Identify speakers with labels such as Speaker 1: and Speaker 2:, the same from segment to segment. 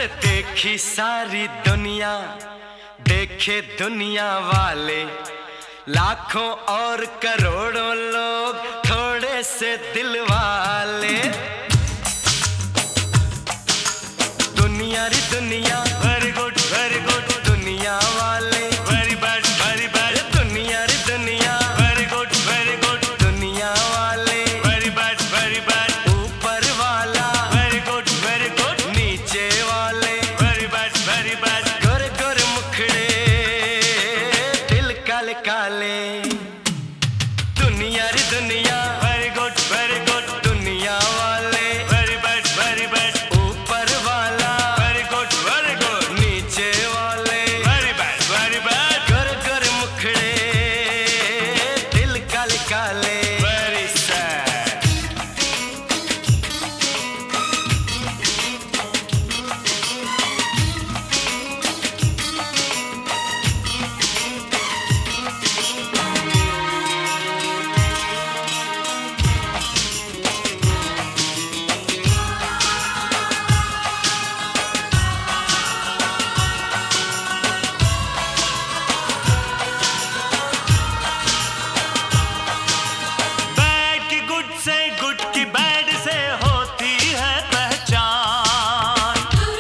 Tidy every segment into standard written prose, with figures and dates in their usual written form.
Speaker 1: देखी सारी दुनिया, देखे दुनिया वाले, लाखों और करोड़ों लोग, थोड़े से दिल वाले। दुनिया री दुनिया, वेरी गुड दुनिया वाले, वेरी बैड दुनिया री दुनिया, वेरी गुड दुनिया वाले, वेरी बैड ऊपर वाला, वेरी गुड नीचे वाले, वेरी बैड गोरे गोरे मुखड़े, दिल काले काले। दुनिया री दुनिया, वेरी गुड दुनिया वाले, वेरी बैड ऊपर वाला, वेरी गुड नीचे वाले, वेरी बैड गोरे गोरे मुखड़े, दिल काले काले। Very sad. गुड की बैड से होती है पहचान।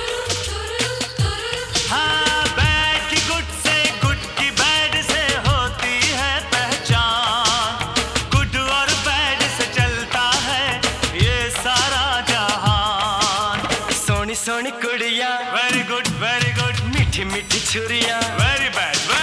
Speaker 1: हाँ, बैड की गुड से, गुड की बैड से होती है पहचान। गुड और बैड से चलता है ये सारा जहान। सोनी सोनी कुड़िया, वेरी गुड मीठी मीठी छुरिया, वेरी बैड